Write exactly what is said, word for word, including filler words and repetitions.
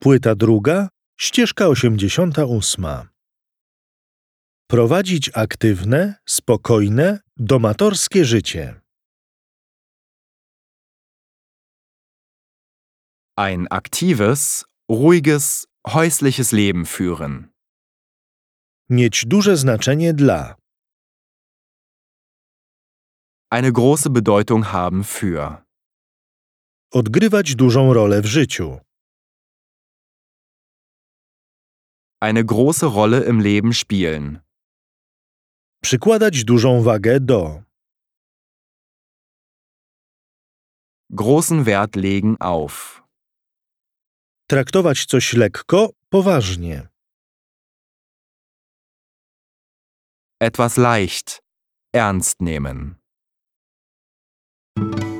Płyta druga, ścieżka osiemdziesiąta ósma. Prowadzić aktywne, spokojne, domatorskie życie. Ein aktives, ruhiges, häusliches Leben führen. Mieć duże znaczenie dla. Eine große Bedeutung haben für. Odgrywać dużą rolę w życiu. Eine große Rolle im Leben spielen. Przykładać dużą wagę do. Großen Wert legen auf. Traktować coś lekko, poważnie. Etwas leicht, ernst nehmen.